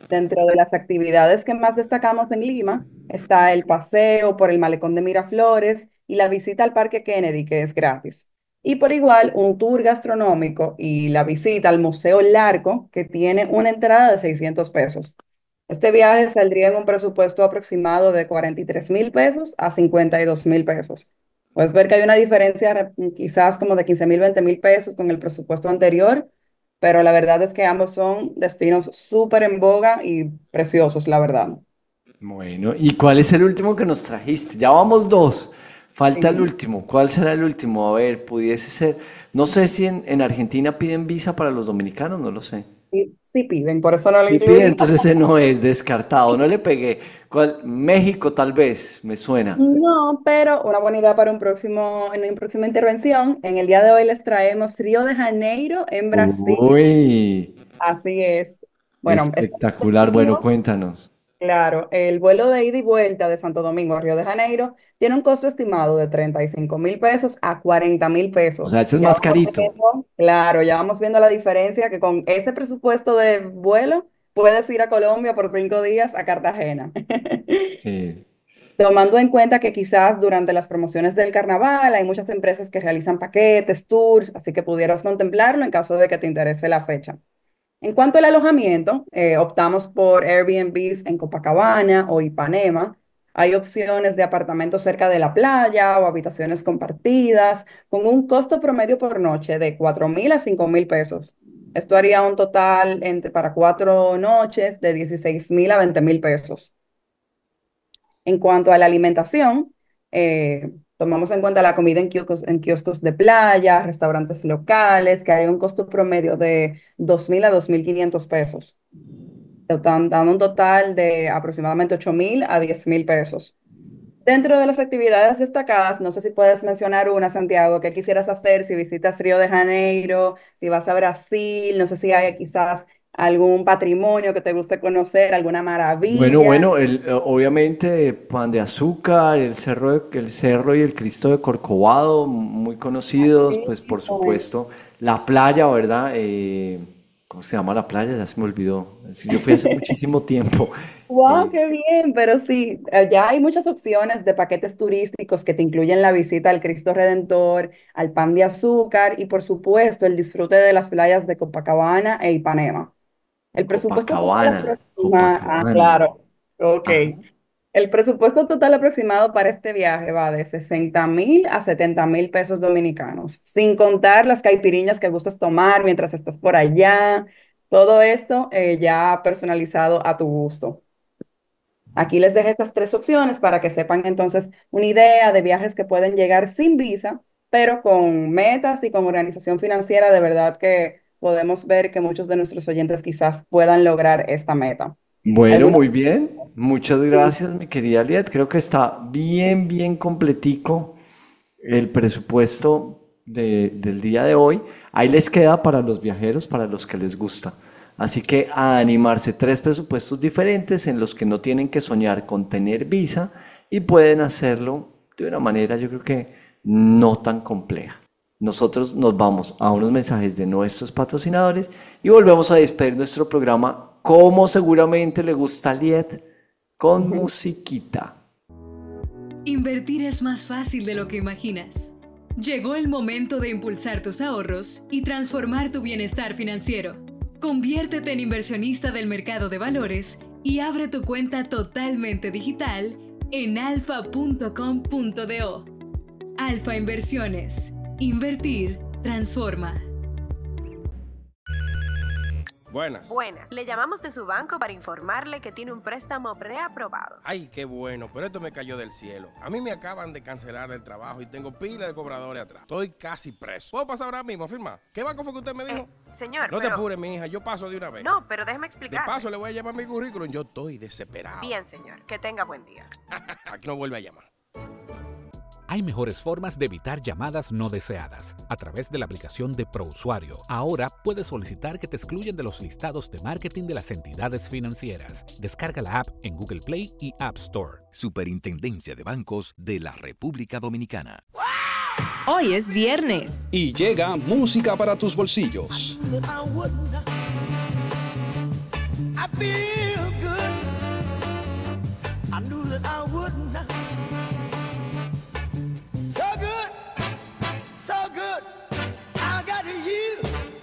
Dentro de las actividades que más destacamos en Lima está el paseo por el malecón de Miraflores y la visita al Parque Kennedy, que es gratis. Y por igual, un tour gastronómico y la visita al Museo Larco, que tiene una entrada de 600 pesos. Este viaje saldría en un presupuesto aproximado de 43.000 pesos a 52.000 pesos. Puedes ver que hay una diferencia quizás como de 15.000, 20.000 pesos con el presupuesto anterior, pero la verdad es que ambos son destinos súper en boga y preciosos, la verdad. Bueno, ¿y cuál es el último que nos trajiste? Ya vamos dos. Falta el Sí. último. ¿Cuál será el último? A ver, pudiese ser. No sé si en Argentina piden visa para los dominicanos, no lo sé. Sí, sí piden, por eso no lo Sí piden, incluí. entonces ese no es descartado. No le pegué. ¿Cuál? México tal vez, me suena. No, pero una buena idea para en una próxima intervención. En el día de hoy les traemos Río de Janeiro en Brasil. Uy, Así es. Bueno, está espectacular. Bueno, efectivo. cuéntanos. Claro, el vuelo de ida y vuelta de Santo Domingo a Río de Janeiro tiene un costo estimado de 35.000 pesos a 40.000 O sea, pesos. ese es Ya más vamos carito. viendo, claro, ya vamos viendo la diferencia que con ese presupuesto de vuelo puedes ir a Colombia por 5 días a Cartagena. Sí. Tomando en cuenta que quizás durante las promociones del carnaval hay muchas empresas que realizan paquetes, tours, así que pudieras contemplarlo en caso de que te interese la fecha. En cuanto al alojamiento, optamos por Airbnbs en Copacabana o Ipanema. Hay opciones de apartamentos cerca de la playa o habitaciones compartidas con un costo promedio por noche de 4.000 a 5.000 pesos. Esto haría un total para 4 noches de 16.000 a 20.000 pesos. En cuanto a la alimentación, tomamos en cuenta la comida en kioscos de playa, restaurantes locales, que haría un costo promedio de 2.000 a 2.500 pesos, dando un total de aproximadamente 8.000 a 10.000 pesos. Dentro de las actividades destacadas, no sé si puedes mencionar una, Santiago, que quisieras hacer si visitas Río de Janeiro, si vas a Brasil, no sé si hay quizás algún patrimonio que te guste conocer, alguna Bueno, maravilla. bueno, obviamente Pan de Azúcar, el cerro y el Cristo de Corcovado, muy conocidos, pues por supuesto, la playa, ¿verdad? ¿Cómo se llama la playa? Ya se me olvidó. Yo fui hace muchísimo tiempo. Wow, Eh, qué bien, pero sí, ya hay muchas opciones de paquetes turísticos que te incluyen la visita al Cristo Redentor, al Pan de Azúcar y por supuesto el disfrute de las playas de Copacabana e Ipanema. El presupuesto total Copacabana. claro, ok. Ajá. El presupuesto total aproximado para este viaje va de 60.000 a 70.000 pesos dominicanos, sin contar las caipiriñas que gustes tomar mientras estás por allá. Todo esto ya personalizado a tu gusto. Aquí les dejé estas tres opciones para que sepan entonces una idea de viajes que pueden llegar sin visa, pero con metas y con organización financiera, de verdad que podemos ver que muchos de nuestros oyentes quizás puedan lograr esta meta. Bueno, ¿Alguna? muy bien. Muchas gracias, mi querida Liet. Creo que está bien, bien completico el presupuesto del día de hoy. Ahí les queda para los viajeros, para los que les gusta. Así que a animarse, tres presupuestos diferentes en los que no tienen que soñar con tener visa y pueden hacerlo de una manera, yo creo que no tan compleja. Nosotros nos vamos a unos mensajes de nuestros patrocinadores y volvemos a despedir nuestro programa como seguramente le gusta a Liet, con musiquita. Invertir es más fácil de lo que imaginas. Llegó el momento de impulsar tus ahorros y transformar tu bienestar financiero. Conviértete en inversionista del mercado de valores y abre tu cuenta totalmente digital en alfa.com.do. Alfa Inversiones. Invertir transforma. Buenas. Buenas, le llamamos de su banco para informarle que tiene un préstamo preaprobado. Ay, qué bueno, pero esto me cayó del cielo. A mí me acaban de cancelar del trabajo y tengo pila de cobradores atrás. Estoy casi preso. ¿Puedo pasar ahora mismo a firmar? ¿Qué banco fue que usted me dijo? Señor, No te apures, mi hija, yo paso de una vez. No, pero déjeme De explicar. paso le voy a llamar mi currículum, yo estoy desesperado. Bien, señor, que tenga buen día. Aquí no vuelve a llamar. Hay mejores formas de evitar llamadas no deseadas a través de la aplicación de ProUsuario. Ahora puedes solicitar que te excluyan de los listados de marketing de las entidades financieras. Descarga la app en Google Play y App Store. Superintendencia de Bancos de la República Dominicana. Hoy es viernes. Y llega música para tus bolsillos. I feel good. I knew that I would not. So good, so good. I got you.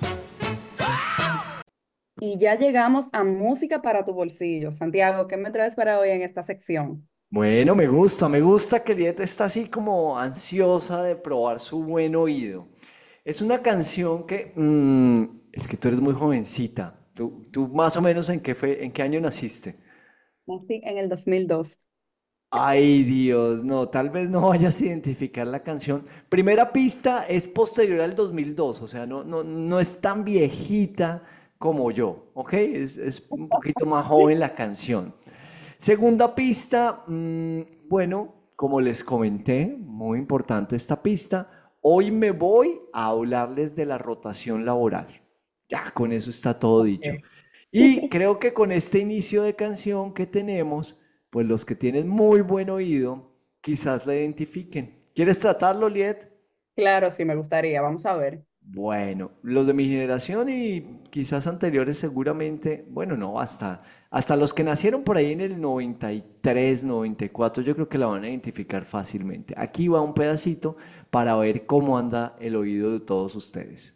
Y ya llegamos a música para tu bolsillo. Santiago, ¿qué me traes para hoy en esta sección? Bueno, me gusta que Lieta está así como ansiosa de probar su buen oído. Es una canción que, es que tú eres muy jovencita. Tú más o menos ¿en qué año naciste? Nací en el 2002. Ay, Dios, no, tal vez no vayas a identificar la canción. Primera pista es posterior al 2002, o sea, no es tan viejita como yo, ¿ok? Es un poquito más joven la canción. Segunda pista, bueno, como les comenté, muy importante esta pista, hoy me voy a hablarles de la rotación laboral. Ya, con eso está todo dicho. Y creo que con este inicio de canción que tenemos, pues los que tienen muy buen oído, quizás la identifiquen. ¿Quieres tratarlo, Liet? Claro, sí, me gustaría. Vamos a ver. Bueno, los de mi generación y quizás anteriores seguramente, bueno, no, hasta los que nacieron por ahí en el 93, 94, yo creo que la van a identificar fácilmente. Aquí va un pedacito para ver cómo anda el oído de todos ustedes.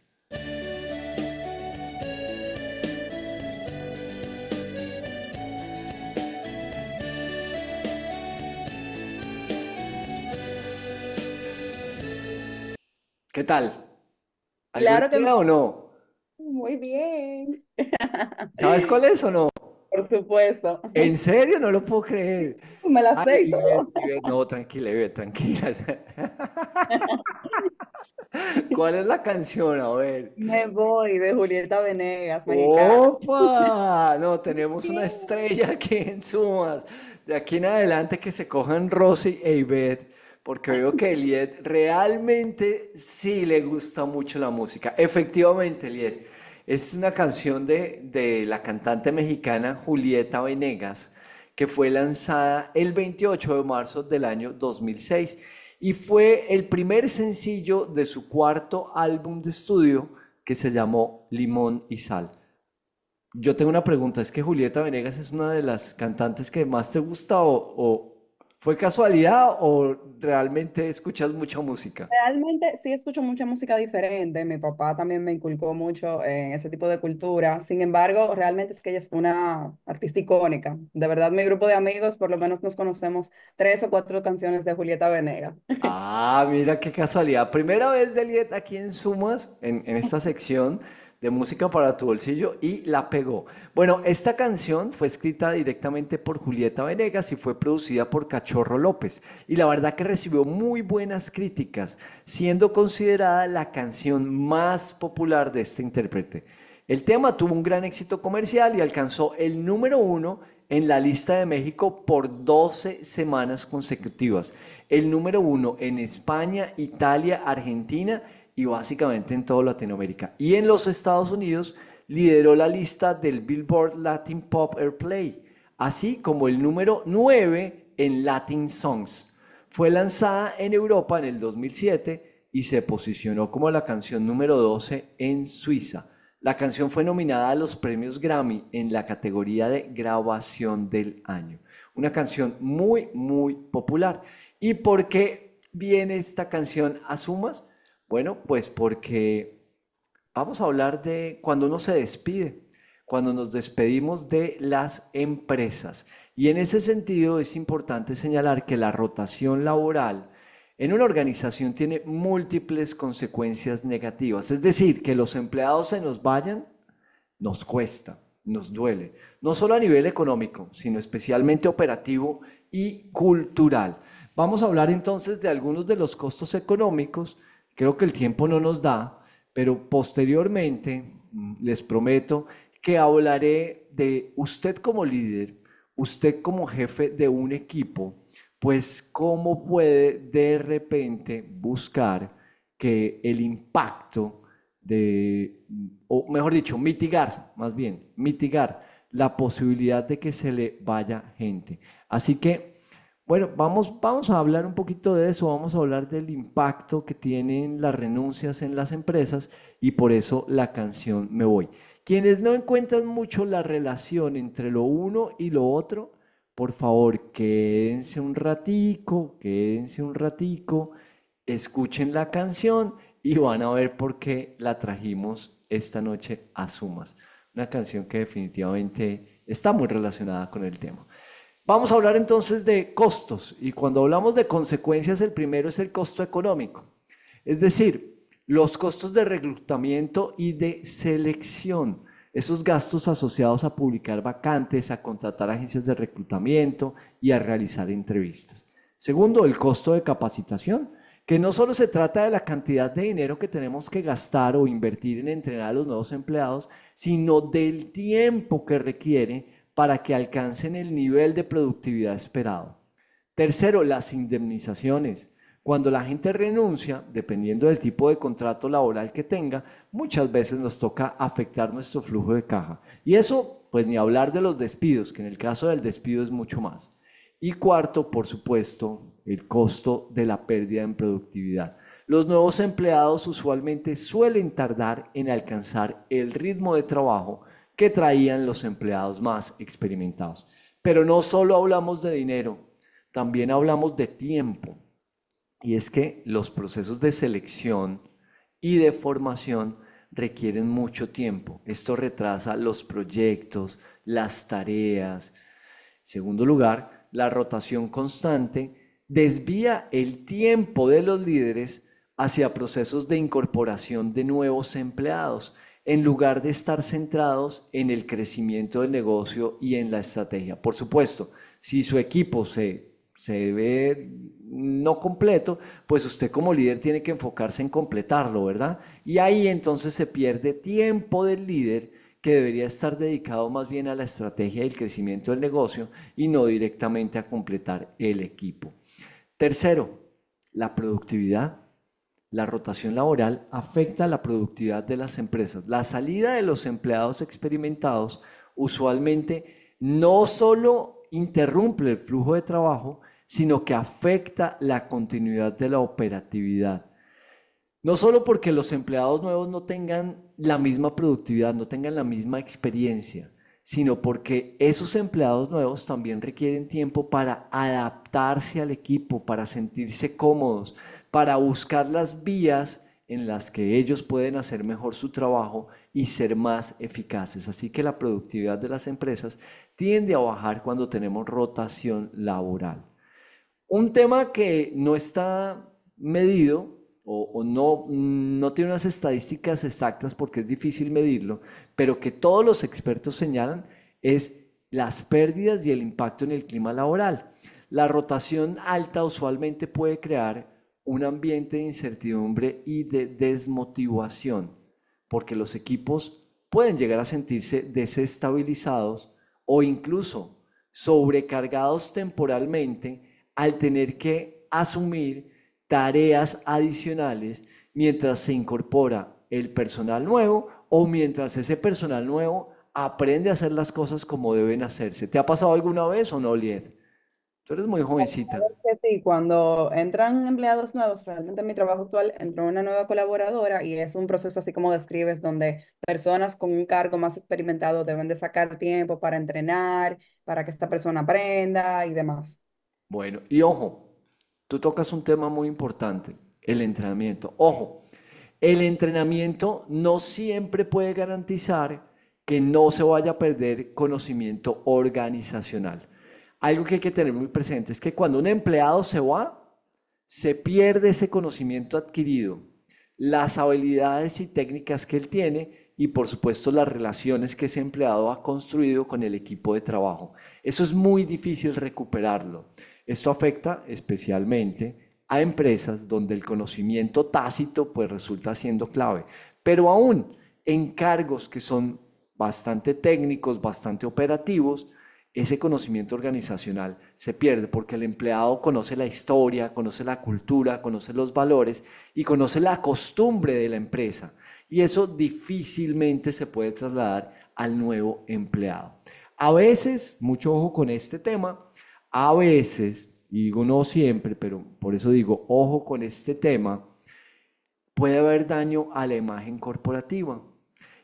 ¿Qué tal? Claro que ¿Alguna o no? muy bien. ¿Sabes cuál es o no? Por supuesto. ¿En serio? No lo puedo creer. Me la sé Ay, y todo. No, tranquila, Ivette, tranquila. ¿Cuál es la canción? A ver. Me voy de Julieta Venegas, mexicana. ¡Opa! No, tenemos una estrella aquí en Sumas. De aquí en adelante que se cojan Rosy e Ivette, porque veo que Eliet realmente sí le gusta mucho la música. Efectivamente, Eliet, es una canción de la cantante mexicana Julieta Venegas, que fue lanzada el 28 de marzo del año 2006 y fue el primer sencillo de su cuarto álbum de estudio que se llamó Limón y Sal. Yo tengo una pregunta, ¿es que Julieta Venegas es una de las cantantes que más te gusta o fue casualidad o realmente escuchas mucha música? Realmente sí escucho mucha música diferente. Mi papá también me inculcó mucho en ese tipo de cultura. Sin embargo, realmente es que ella es una artista icónica. De verdad, mi grupo de amigos, por lo menos nos conocemos 3 o 4 canciones de Julieta Venegas. Ah, mira qué casualidad. Primera vez de Liet aquí en Sumas, en esta sección de música para tu bolsillo y la pegó. Bueno, esta canción fue escrita directamente por Julieta Venegas y fue producida por Cachorro López. Y la verdad que recibió muy buenas críticas, siendo considerada la canción más popular de este intérprete. El tema tuvo un gran éxito comercial y alcanzó el número 1 en la lista de México por 12 semanas consecutivas. El número 1 en España, Italia, Argentina y básicamente en toda Latinoamérica. Y en los Estados Unidos lideró la lista del Billboard Latin Pop Airplay, así como el número 9 en Latin Songs. Fue lanzada en Europa en el 2007 y se posicionó como la canción número 12 en Suiza. La canción fue nominada a los premios Grammy en la categoría de grabación del año. Una canción muy, muy popular. ¿Y por qué viene esta canción a Sumas? Bueno, pues porque vamos a hablar de cuando uno se despide, cuando nos despedimos de las empresas. Y en ese sentido es importante señalar que la rotación laboral en una organización tiene múltiples consecuencias negativas. Es decir, que los empleados se nos vayan, nos cuesta, nos duele. No solo a nivel económico, sino especialmente operativo y cultural. Vamos a hablar entonces de algunos de los costos económicos. Creo que el tiempo no nos da, pero posteriormente les prometo que hablaré de usted como líder, usted como jefe de un equipo, pues cómo puede de repente buscar que el impacto o mejor dicho, mitigar la posibilidad de que se le vaya gente. Así que, bueno, vamos a hablar un poquito de eso, vamos a hablar del impacto que tienen las renuncias en las empresas y por eso la canción Me Voy. Quienes no encuentran mucho la relación entre lo uno y lo otro, por favor, quédense un ratico, escuchen la canción y van a ver por qué la trajimos esta noche a Sumas. Una canción que definitivamente está muy relacionada con el tema. Vamos a hablar entonces de costos, y cuando hablamos de consecuencias, el primero es el costo económico. Es decir, los costos de reclutamiento y de selección, esos gastos asociados a publicar vacantes, a contratar agencias de reclutamiento y a realizar entrevistas. Segundo, el costo de capacitación, que no solo se trata de la cantidad de dinero que tenemos que gastar o invertir en entrenar a los nuevos empleados, sino del tiempo que requiere para que alcancen el nivel de productividad esperado. Tercero, las indemnizaciones. Cuando la gente renuncia, dependiendo del tipo de contrato laboral que tenga, muchas veces nos toca afectar nuestro flujo de caja. Y eso, pues ni hablar de los despidos, que en el caso del despido es mucho más. Y cuarto, por supuesto, el costo de la pérdida en productividad. Los nuevos empleados usualmente suelen tardar en alcanzar el ritmo de trabajo que traían los empleados más experimentados. Pero no solo hablamos de dinero, también hablamos de tiempo. Y es que los procesos de selección y de formación requieren mucho tiempo. Esto retrasa los proyectos, las tareas. En segundo lugar, la rotación constante desvía el tiempo de los líderes hacia procesos de incorporación de nuevos empleados, en lugar de estar centrados en el crecimiento del negocio y en la estrategia. Por supuesto, si su equipo se ve no completo, pues usted como líder tiene que enfocarse en completarlo, ¿verdad? Y ahí entonces se pierde tiempo del líder que debería estar dedicado más bien a la estrategia y el crecimiento del negocio y no directamente a completar el equipo. Tercero, la productividad. La rotación laboral afecta la productividad de las empresas. La salida de los empleados experimentados usualmente no solo interrumpe el flujo de trabajo, sino que afecta la continuidad de la operatividad. No solo porque los empleados nuevos no tengan la misma productividad, no tengan la misma experiencia, sino porque esos empleados nuevos también requieren tiempo para adaptarse al equipo, para sentirse cómodos, para buscar las vías en las que ellos pueden hacer mejor su trabajo y ser más eficaces. Así que la productividad de las empresas tiende a bajar cuando tenemos rotación laboral. Un tema que no está medido o no tiene unas estadísticas exactas porque es difícil medirlo, pero que todos los expertos señalan es las pérdidas y el impacto en el clima laboral. La rotación alta usualmente puede crear un ambiente de incertidumbre y de desmotivación, porque los equipos pueden llegar a sentirse desestabilizados o incluso sobrecargados temporalmente al tener que asumir tareas adicionales mientras se incorpora el personal nuevo o mientras ese personal nuevo aprende a hacer las cosas como deben hacerse. ¿Te ha pasado alguna vez o no, Lied? Tú eres muy jovencita. Sí, cuando entran empleados nuevos, realmente en mi trabajo actual entró una nueva colaboradora y es un proceso así como describes, donde personas con un cargo más experimentado deben de sacar tiempo para entrenar, para que esta persona aprenda y demás. Bueno, y ojo, tú tocas un tema muy importante, el entrenamiento. Ojo, el entrenamiento no siempre puede garantizar que no se vaya a perder conocimiento organizacional. Algo que hay que tener muy presente es que cuando un empleado se va, se pierde ese conocimiento adquirido, las habilidades y técnicas que él tiene y por supuesto las relaciones que ese empleado ha construido con el equipo de trabajo. Eso es muy difícil recuperarlo. Esto afecta especialmente a empresas donde el conocimiento tácito pues resulta siendo clave, pero aún en cargos que son bastante técnicos, bastante operativos, ese conocimiento organizacional se pierde porque el empleado conoce la historia, conoce la cultura, conoce los valores y conoce la costumbre de la empresa. Y eso difícilmente se puede trasladar al nuevo empleado. A veces, mucho ojo con este tema, a veces, y digo no siempre, pero por eso digo ojo con este tema, puede haber daño a la imagen corporativa.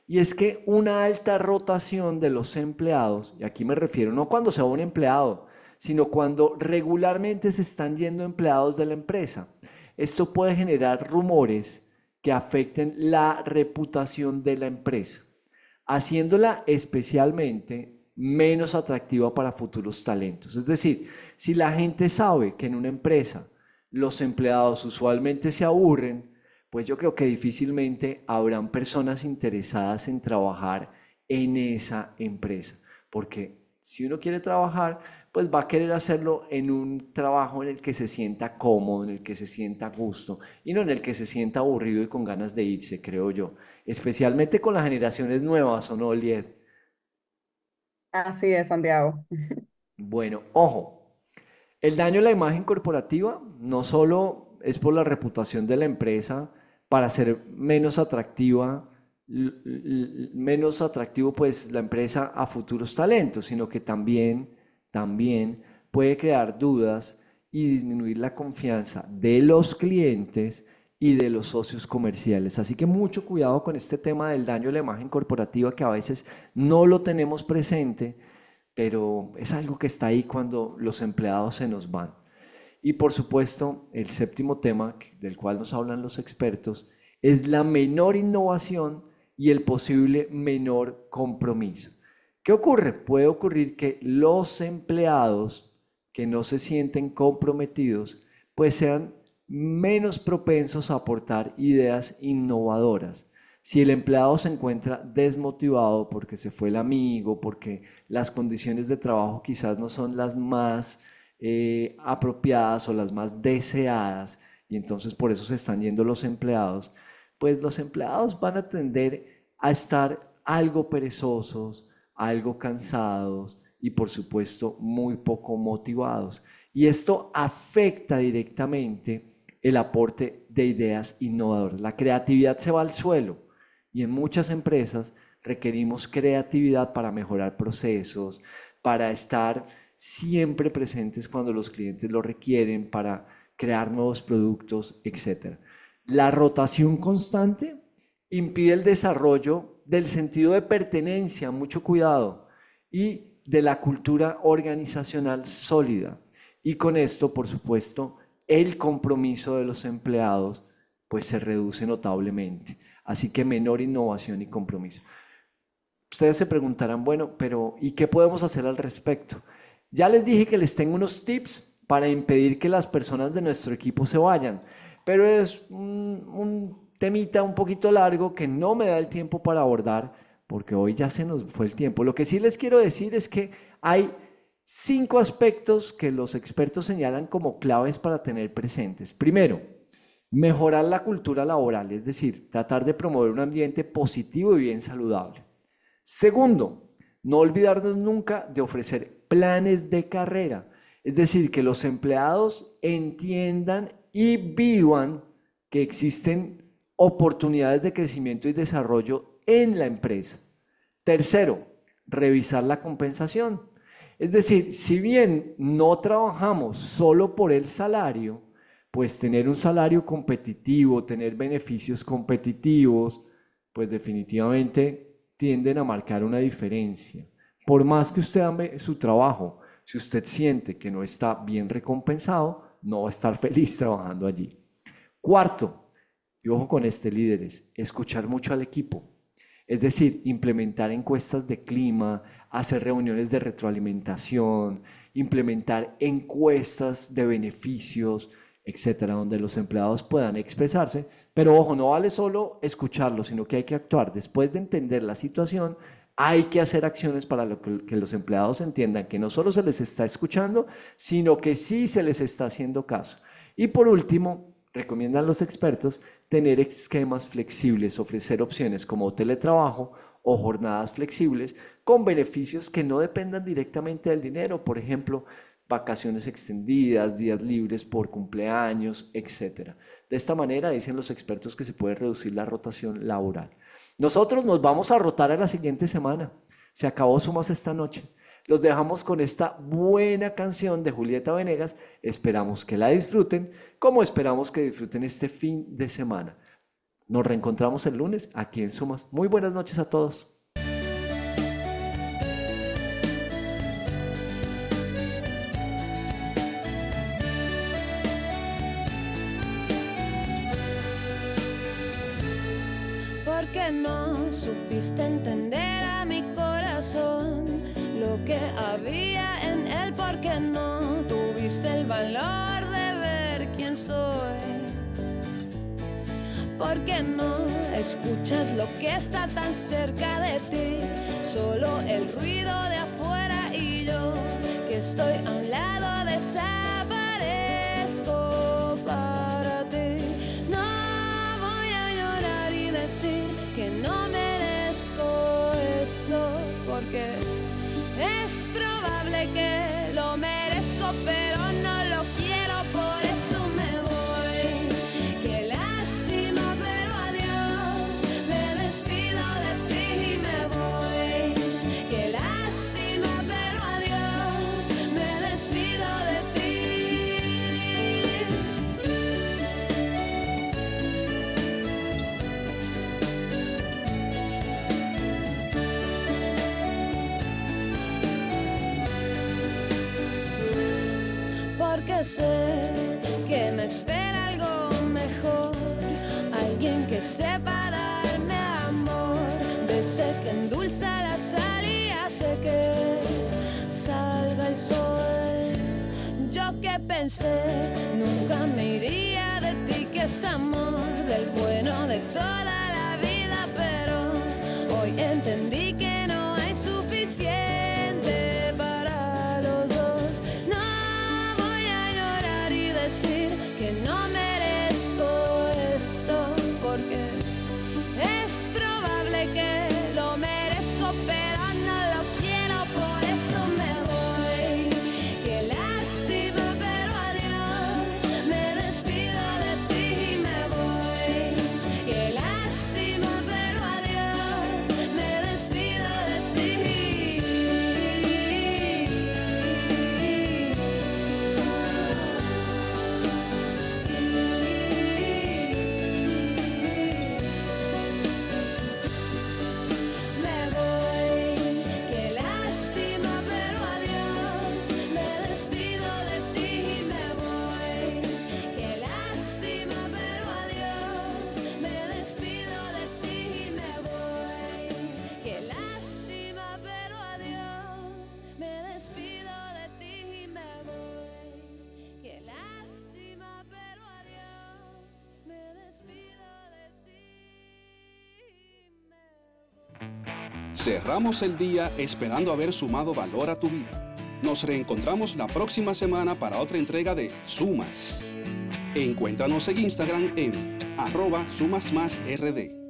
y es que una alta rotación de los empleados, y aquí me refiero no cuando se va un empleado, sino cuando regularmente se están yendo empleados de la empresa, esto puede generar rumores que afecten la reputación de la empresa, haciéndola especialmente menos atractiva para futuros talentos. Es decir, si la gente sabe que en una empresa los empleados usualmente se aburren, pues yo creo que difícilmente habrán personas interesadas en trabajar en esa empresa, porque si uno quiere trabajar, pues va a querer hacerlo en un trabajo en el que se sienta cómodo, en el que se sienta a gusto y no en el que se sienta aburrido y con ganas de irse, creo yo. Especialmente con las generaciones nuevas, ¿o no, Lied? Así es, Santiago. Bueno, ojo, el daño a la imagen corporativa no solo es por la reputación de la empresa para ser menos atractiva, menos atractivo pues la empresa a futuros talentos, sino que también puede crear dudas y disminuir la confianza de los clientes y de los socios comerciales. Así que mucho cuidado con este tema del daño a la imagen corporativa que a veces no lo tenemos presente, pero es algo que está ahí cuando los empleados se nos van. Y por supuesto, el séptimo tema del cual nos hablan los expertos es la menor innovación y el posible menor compromiso. ¿Qué ocurre? Puede ocurrir que los empleados que no se sienten comprometidos pues sean menos propensos a aportar ideas innovadoras. Si el empleado se encuentra desmotivado porque se fue el amigo, porque las condiciones de trabajo quizás no son las más apropiadas o las más deseadas, y entonces por eso se están yendo los empleados, pues los empleados van a tender a estar algo perezosos, algo cansados y por supuesto muy poco motivados. Y esto afecta directamente el aporte de ideas innovadoras. La creatividad se va al suelo y en muchas empresas requerimos creatividad para mejorar procesos, para estar siempre presentes cuando los clientes lo requieren, para crear nuevos productos, etc. La rotación constante impide el desarrollo del sentido de pertenencia, mucho cuidado, y de la cultura organizacional sólida. Y con esto, por supuesto, el compromiso de los empleados pues se reduce notablemente. Así que menor innovación y compromiso. Ustedes se preguntarán, bueno, pero ¿y qué podemos hacer al respecto? Ya les dije que les tengo unos tips para impedir que las personas de nuestro equipo se vayan, pero es un temita un poquito largo que no me da el tiempo para abordar porque hoy ya se nos fue el tiempo. Lo que sí les quiero decir es que hay 5 aspectos que los expertos señalan como claves para tener presentes. Primero, mejorar la cultura laboral, es decir, tratar de promover un ambiente positivo y bien saludable. Segundo, no olvidarnos nunca de ofrecer planes de carrera, es decir, que los empleados entiendan y vivan que existen oportunidades de crecimiento y desarrollo en la empresa. Tercero, revisar la compensación. Es decir, si bien no trabajamos solo por el salario, pues tener un salario competitivo, tener beneficios competitivos, pues definitivamente tienden a marcar una diferencia. Por más que usted ame su trabajo, si usted siente que no está bien recompensado, no va a estar feliz trabajando allí. Cuarto, y ojo con este, líderes, escuchar mucho al equipo. Es decir, implementar encuestas de clima, hacer reuniones de retroalimentación, implementar encuestas de beneficios, etcétera, donde los empleados puedan expresarse. Pero ojo, no vale solo escucharlo, sino que hay que actuar. Después de entender la situación, hay que hacer acciones para que los empleados entiendan que no solo se les está escuchando, sino que sí se les está haciendo caso. Y por último, recomiendan los expertos tener esquemas flexibles, ofrecer opciones como teletrabajo o jornadas flexibles con beneficios que no dependan directamente del dinero, por ejemplo, vacaciones extendidas, días libres por cumpleaños, etc. De esta manera dicen los expertos que se puede reducir la rotación laboral. Nosotros nos vamos a rotar a la siguiente semana. Se acabó Sumas esta noche. Los dejamos con esta buena canción de Julieta Venegas. Esperamos que la disfruten, como esperamos que disfruten este fin de semana. Nos reencontramos el lunes aquí en Sumas. Muy buenas noches a todos. Porque no supiste entender a mi corazón lo que había en él, porque no tuviste el valor de ver quién soy, porque no escuchas lo que está tan cerca de ti, solo el ruido de afuera y yo que estoy a un lado desaparezco para ti. No voy a llorar y decir que no merezco esto, porque es probable que lo merezco, pero no lo quiero, por eso me voy. Qué lástima, pero adiós, me despido de ti y me voy. Qué lástima, pero adiós, me despido de ti. Porque sé que me espera algo mejor, alguien que sepa darme amor, de ese que endulza la sal y hace que salga el sol. Yo que pensé nunca me iría de ti, que es amor del bueno de toda la vida, pero hoy entendí que no hay suficiente para los dos. No voy a llorar y decir que no merezco esto, porque es probable que lo merezco, pero no lo quiero, por eso me voy. Qué lástima, pero adiós, me despido de ti y me voy. Qué lástima, pero adiós, me despido de ti. Me voy, qué lástima, pero adiós, me despido de ti y me voy. Qué lástima, pero adiós, me despido de ti y me voy. Qué lástima, pero adiós, me despido de ti y me voy. Qué lástima, pero adiós, me despido de ti y me voy. Cerramos el día esperando haber sumado valor a tu vida. Nos reencontramos la próxima semana para otra entrega de Sumas. Encuéntranos en Instagram en @sumasmasrd.